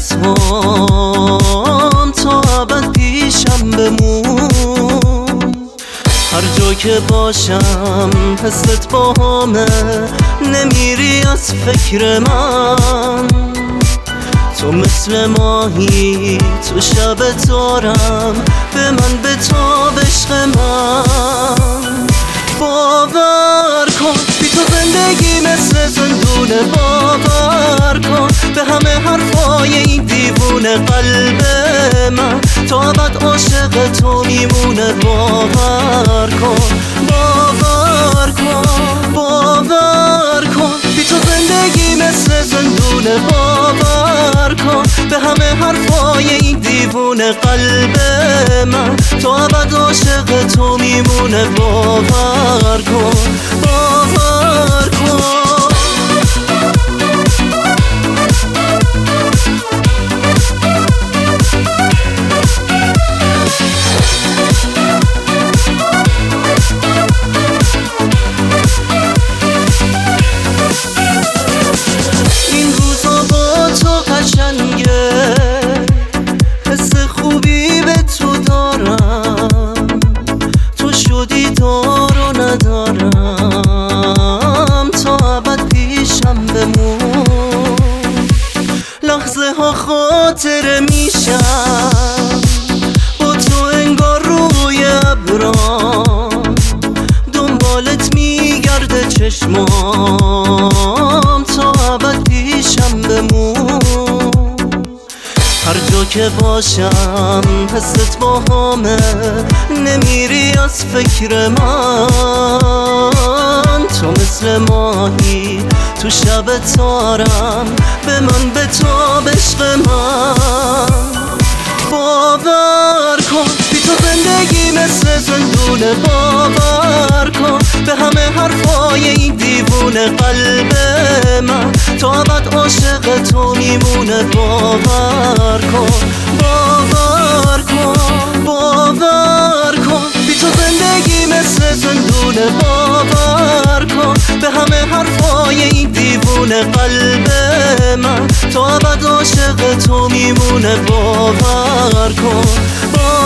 هام تا ابد پیشم بمون. هر جا که باشم حست با همه، نمیری از فکر من. تو مثل ماهی تو شب تارم، به من بتاب عشق من. باور کن بی تو زندگی مثل زندونه، باور کن به همه حرفای این دیوونه. قلب من تا ابد عاشق تو میمونه. باور کن، باور کن، باور کن بی تو زندگی مثل زندونه. باور کن به همه حرفای این دیوونه. قلب من تا ابد عاشق تو میمونه. باور کن، باور کن. این روزا با تو قشنگه، حس خوبی به تو دارم. تو شدی دار و ندارم، تا ابد پیشم بمون. لحظه ها خاطره میشم با تو انگار روی ابرام. دنبالت میگرده چشمام، تا ابد پیشم بمون. هر جا که باشم حست با همه، نمیری از فکر من. تو مثل ماهی تو شب تارم، به من بتاب عشق من. باور کن بی تو زندگی مثل زندونه. باور کن به همه حرفای این دیوونه. قلب من تا ابد عاشق تو میمونه. باور کن، باور کن، باور کن بی تو زندگی مثل زندونه. باور کن به همه حرفای این دیوونه. قلب من تا ابد عاشق تو میمونه. باور کن،